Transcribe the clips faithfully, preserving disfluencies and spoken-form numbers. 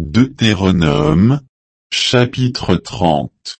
Deutéronome, chapitre trente.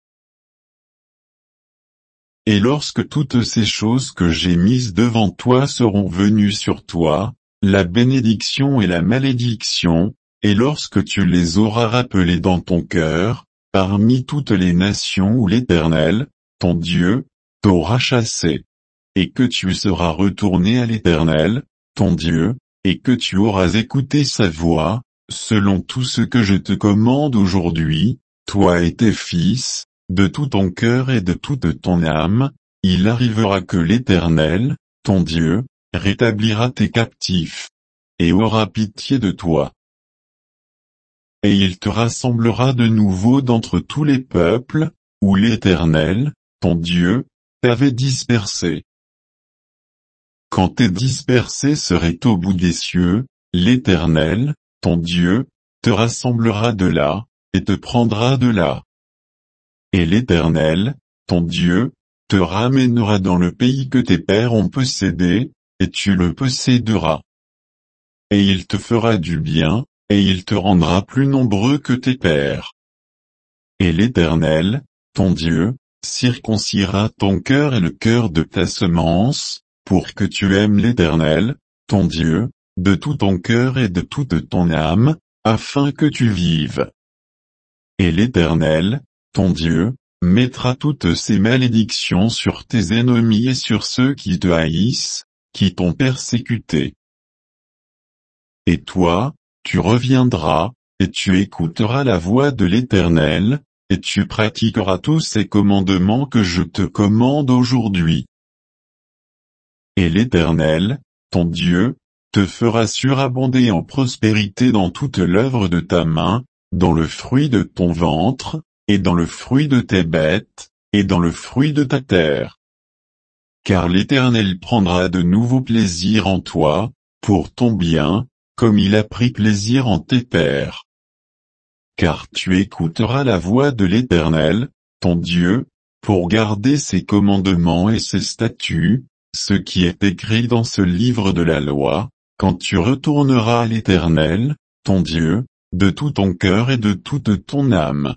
Et lorsque toutes ces choses que j'ai mises devant toi seront venues sur toi, la bénédiction et la malédiction, et lorsque tu les auras rappelées dans ton cœur, parmi toutes les nations où l'Éternel, ton Dieu, t'aura chassé, et que tu seras retourné à l'Éternel, ton Dieu, et que tu auras écouté sa voix, selon tout ce que je te commande aujourd'hui, toi et tes fils, de tout ton cœur et de toute ton âme, il arrivera que l'Éternel, ton Dieu, rétablira tes captifs, et aura pitié de toi. Et il te rassemblera de nouveau d'entre tous les peuples, où l'Éternel, ton Dieu, t'avait dispersé. Quand tes dispersés seraient au bout des cieux, l'Éternel, ton Dieu, te rassemblera de là, et te prendra de là. Et l'Éternel, ton Dieu, te ramènera dans le pays que tes pères ont possédé, et tu le posséderas. Et il te fera du bien, et il te rendra plus nombreux que tes pères. Et l'Éternel, ton Dieu, circoncira ton cœur et le cœur de ta semence, pour que tu aimes l'Éternel, ton Dieu, de tout ton cœur et de toute ton âme, afin que tu vives. Et l'Éternel, ton Dieu, mettra toutes ces malédictions sur tes ennemis et sur ceux qui te haïssent, qui t'ont persécuté. Et toi, tu reviendras, et tu écouteras la voix de l'Éternel, et tu pratiqueras tous ces commandements que je te commande aujourd'hui. Et l'Éternel, ton Dieu, te fera surabonder en prospérité dans toute l'œuvre de ta main, dans le fruit de ton ventre, et dans le fruit de tes bêtes, et dans le fruit de ta terre. Car l'Éternel prendra de nouveau plaisir en toi, pour ton bien, comme il a pris plaisir en tes pères. Car tu écouteras la voix de l'Éternel, ton Dieu, pour garder ses commandements et ses statuts, ce qui est écrit dans ce livre de la loi, quand tu retourneras à l'Éternel, ton Dieu, de tout ton cœur et de toute ton âme.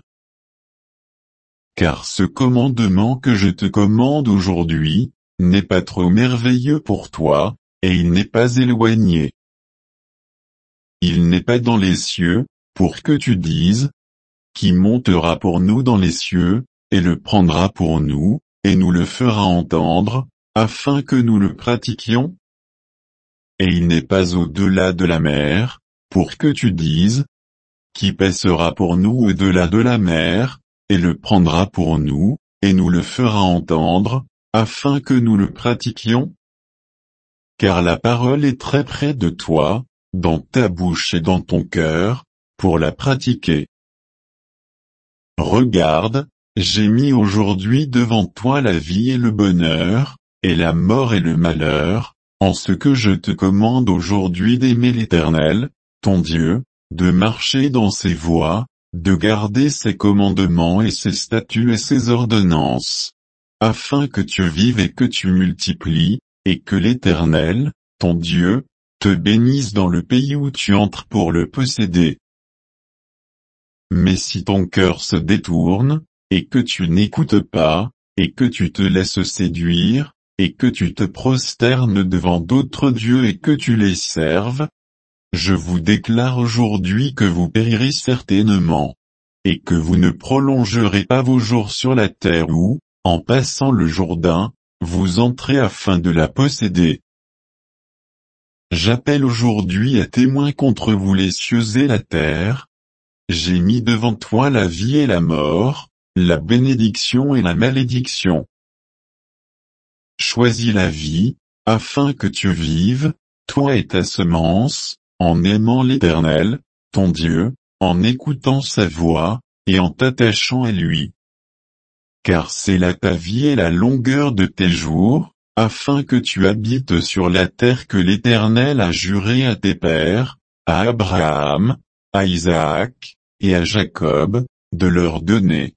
Car ce commandement que je te commande aujourd'hui, n'est pas trop merveilleux pour toi, et il n'est pas éloigné. Il n'est pas dans les cieux, pour que tu dises, qui montera pour nous dans les cieux, et le prendra pour nous, et nous le fera entendre, afin que nous le pratiquions. Et il n'est pas au-delà de la mer, pour que tu dises, qui passera pour nous au-delà de la mer, et le prendra pour nous, et nous le fera entendre, afin que nous le pratiquions. Car la parole est très près de toi, dans ta bouche et dans ton cœur, pour la pratiquer. Regarde, j'ai mis aujourd'hui devant toi la vie et le bonheur, et la mort et le malheur, en ce que je te commande aujourd'hui d'aimer l'Éternel, ton Dieu, de marcher dans ses voies, de garder ses commandements et ses statuts et ses ordonnances, afin que tu vives et que tu multiplies, et que l'Éternel, ton Dieu, te bénisse dans le pays où tu entres pour le posséder. Mais si ton cœur se détourne, et que tu n'écoutes pas, et que tu te laisses séduire, et que tu te prosternes devant d'autres dieux et que tu les serves, je vous déclare aujourd'hui que vous périrez certainement, et que vous ne prolongerez pas vos jours sur la terre où, en passant le Jourdain, vous entrez afin de la posséder. J'appelle aujourd'hui à témoin contre vous les cieux et la terre. J'ai mis devant toi la vie et la mort, la bénédiction et la malédiction. Choisis la vie, afin que tu vives, toi et ta semence, en aimant l'Éternel, ton Dieu, en écoutant sa voix, et en t'attachant à lui. Car c'est là ta vie et la longueur de tes jours, afin que tu habites sur la terre que l'Éternel a juré à tes pères, à Abraham, à Isaac, et à Jacob, de leur donner.